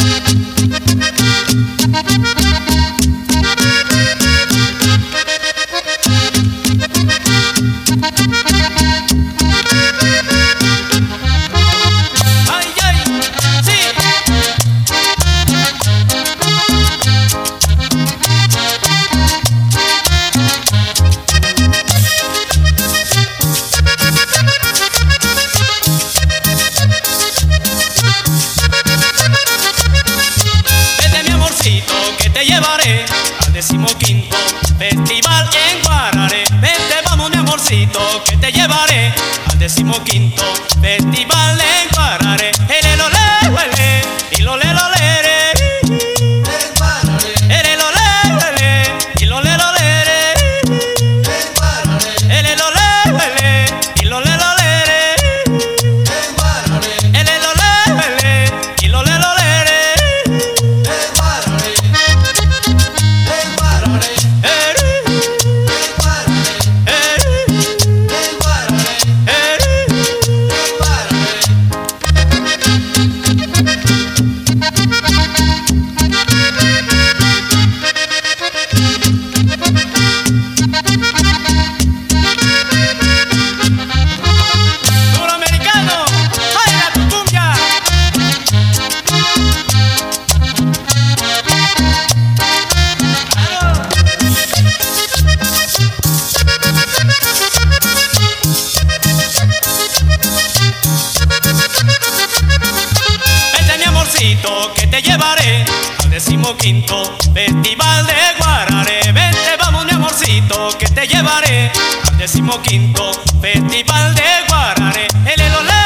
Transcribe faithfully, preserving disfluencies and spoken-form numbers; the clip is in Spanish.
Que te llevaré al decimoquinto festival en Guararé. Vente, vamos mi amorcito, que te llevaré al decimoquinto festival en Guararé. Ele lo le huele y lo le lo lere. Ele lo le huele y lo le lo lere. Ele lo le huele y lo le lo lere. Ele lo le huele y lo le lo lere. Que te llevaré al decimoquinto festival de Guararé. Vente, vamos mi amorcito, que te llevaré al decimoquinto festival de Guararé. Ele lo le